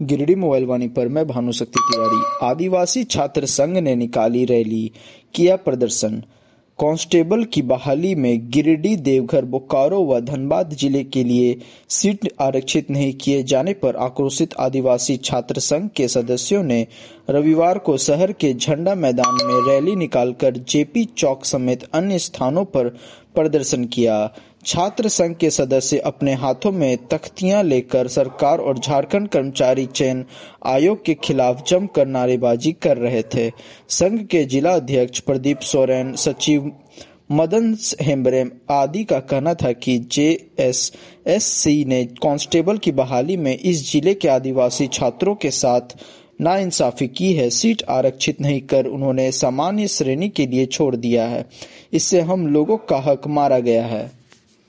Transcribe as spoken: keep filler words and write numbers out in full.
Giridih mobile वाणी पर मैं भानुशक्ति तिवारी। आदिवासी छात्र संघ ने निकाली रैली, किया प्रदर्शन। कांस्टेबल की बहाली में गिरिडीह, देवघर, बोकारो व धनबाद जिले के लिए सीट आरक्षित नहीं किए जाने पर आक्रोशित आदिवासी छात्र संघ के सदस्यों ने रविवार को शहर के झंडा मैदान में रैली निकालकर जेपी चौक समेत अन्य स्थानों पर प्रदर्शन किया। छात्र संघ के सदस्य अपने हाथों में तख्तियां लेकर सरकार और झारखंड कर्मचारी चयन आयोग के खिलाफ जमकर नारेबाजी कर रहे थे। संघ के जिला अध्यक्ष प्रदीप सोरेन, सचिव मदन हेम्ब्रे आदि का कहना था कि जेएसएससी ने कांस्टेबल की बहाली में इस जिले के आदिवासी छात्रों के साथ नाइंसाफी की है। सीट आरक्षित नहीं कर उन्होंने सामान्य श्रेणी के लिए छोड़ दिया है। इससे हम लोगों का हक मारा गया है।